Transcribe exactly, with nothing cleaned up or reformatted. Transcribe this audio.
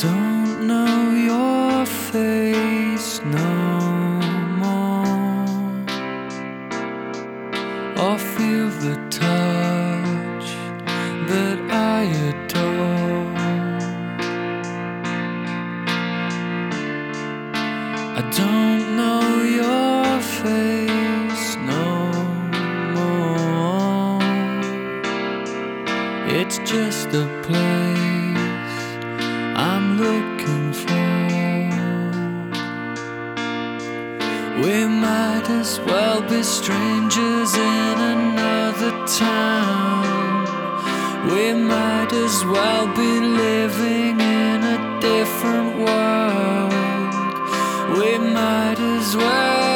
don't know your face no more, or feel the touch that I adore. I don't know your face no more. It's just a place I'm looking for. We might as well be strangers in another town. We might as well be living in a different world. We might as well